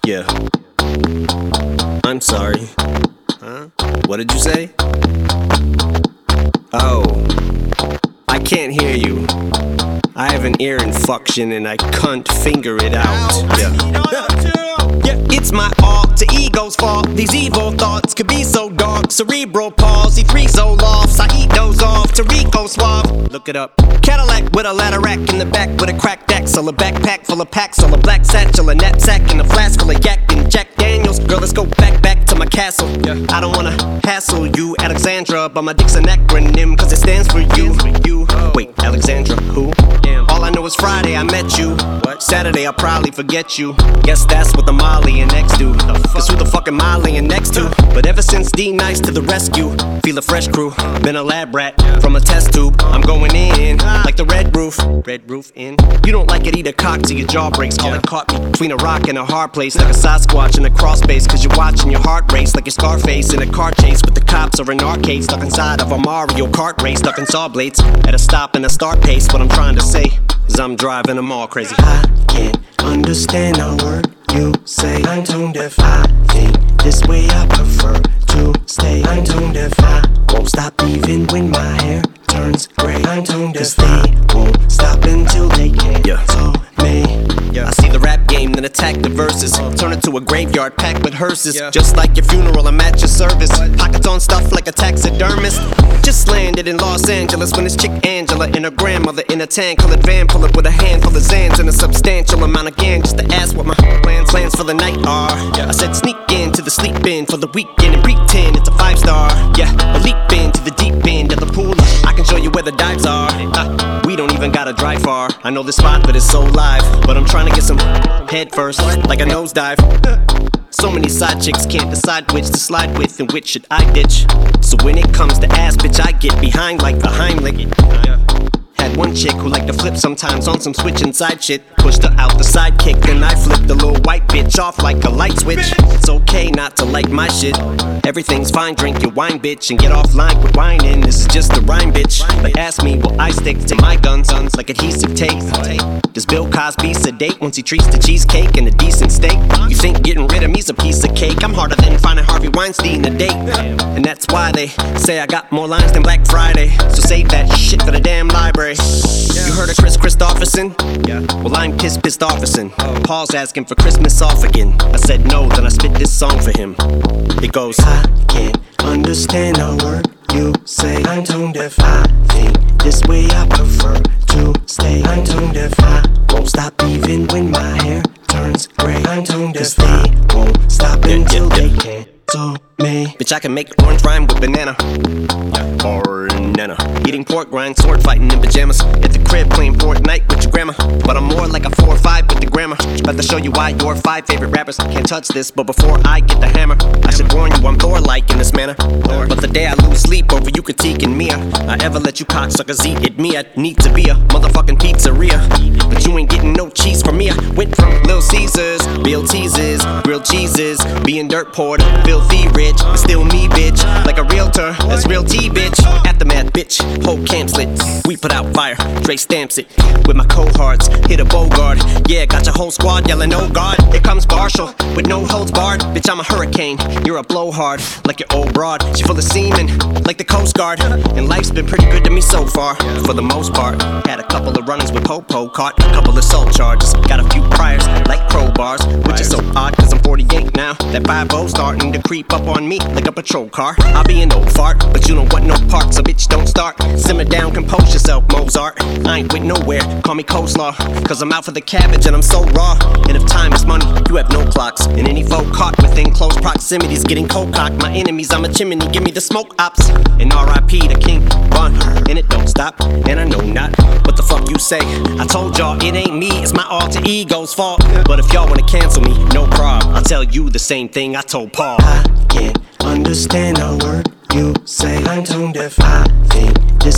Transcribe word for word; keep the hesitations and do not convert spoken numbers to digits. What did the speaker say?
Yeah. I'm sorry. Huh? What did you say? Oh, I can't hear you. I have an ear infection and I can't finger it out. Yeah. Yeah, it's my alter ego's fault. These evil thoughts could be so dark. Cerebral palsy, three Zolofts. I eat those off to Rico Suave. Look it up. Cadillac with a ladder rack in the back with a cracked axle. A backpack full of packs, all a black satchel, a knapsack and a flask full of yak and Jack Daniels. Girl, let's go back, back to my castle. Yeah. I don't wanna hassle you, Alexandra, but my dick's an acronym, cause it stands for you. You. Wait, Alexandra, who? Damn. All I know is Friday I met you. What? Saturday I'll probably forget you. Guess that's what the Molly and X do. Cause who the fuck am I laying next to? But ever since D Nice to the rescue, feel a fresh crew. Been a lab rat from a test tube. I'm going in like the red roof. Red roof in. You don't like it, eat a cock till your jaw breaks. Call it caught me between a rock and a hard place, like a Sasquatch in a crawl space. Cause you're watching your heart race like your Scarface in a car chase with the cops or an arcade, stuck inside of a Mario Kart race, stuck in saw blades at a stop and a start pace. What I'm trying to say is I'm driving them all crazy. I can't understand a word you say. I'm tone deaf. I think this way I prefer to stay. I'm tone deaf. I won't stop even when my hair turns gray. I'm tone deaf. Cause they won't stop until they can't. Yeah. So me. Yeah. I see the rap game, then attack the verses. Turn it to a graveyard packed with hearses. Yeah. Just like your funeral, I'm at your service. What? Pockets on stuff like a taxidermist. Just landed in Los Angeles when this chick Angela and her grandmother in a tan colored van pull up with a handful of Zans and a substantial amount of gang just to ask what my plans plans for the night are. Yeah. I said sneak into the sleep in for the weekend and pretend it's a five star. Yeah, or leap into the deep end of the pool. I can show you where the dives are. Uh, we don't even gotta drive far. I know this spot, but it's so live. But I'm trying to get some head first, like a nosedive. So many side chicks can't decide which to slide with and which should I ditch. So when it comes to ass, bitch, I get behind like the Heimlich. Had one chick who liked to flip sometimes on some switch inside shit. Pushed her out the sidekick, then I flipped the little white bitch off like a light switch. It's okay not to like my shit. Everything's fine, drink your wine, bitch, and get offline with whining. This is just a rhyme, bitch. But ask me, will I stick to my guns like adhesive tape? Does Bill Cosby sedate once he treats the cheesecake and a decent steak? You think getting rid of me's a piece of cake? I'm harder than finding Harvey Weinstein a date. And that's why they say I got more lines than Black Friday. So save that shit for the damn library. You heard of Chris Christopherson? Yeah. Well, I'm Kiss Pistofferson. Paul's asking for Christmas off again. I said no, then I spit this song for him. It goes, I can't understand a word you say. I'm tone deaf. I think this way I prefer to stay. I'm tone deaf. I won't stop even when my hair turns gray. I'm tone deaf. Cause they won't stop until they can't. So me. Bitch, I can make orange rhyme with banana. Or nana. Eating pork rind, sword fighting in pajamas. At the crib playing Fortnite with your grandma. But I'm more like a four or five with the grammar. About to show you why your five favorite rappers can't touch this. But before I get the hammer, I should warn you I'm Thor-like in this manner. But the day I lose sleep over you critiquing me, I ever let you cocksuckers eat it. Me, I need to be a motherfucking pizzeria. But you ain't getting no cheese from me. I went from Little Caesars, Bill Teases, grilled cheeses, being dirt poor to filthy rich. It's still me, bitch, like a realtor. That's real T, bitch. Aftermath, bitch, whole camp lit. We put out fire, Dre stamps it. With my cohorts, hit a Bogart. Yeah, got your whole squad yelling, oh God. Here comes Marshall, with no holds barred. Bitch, I'm a hurricane, you're a blowhard. Like your old broad, she full of semen, like the Coast Guard. And life's been pretty good to me so far, for the most part. Had a couple of runnings with Popo, caught a couple of soul charges. Got a few priors, like crowbars, which is so odd, cause I'm forty-eight now. That five oh starting to creep up on me like a patrol car. I'll be an old fart, but you don't want no part, so bitch don't start. Simmer down, compose yourself, Mozart. I ain't with nowhere, call me coleslaw, cause I'm out for the cabbage and I'm so raw. And if time is money, you have no clocks. And any folk caught within close proximities getting cold cocked. My enemies, I'm a chimney, give me the smoke ops. And R I P to King Von, and it don't stop. And I know not what the fuck you say. I told y'all it ain't me, it's my alter ego's fault. But if y'all wanna cancel me, no problem. I'll tell you the same thing I told Paul. I can't understand a word you say. I'm tone deaf. I think this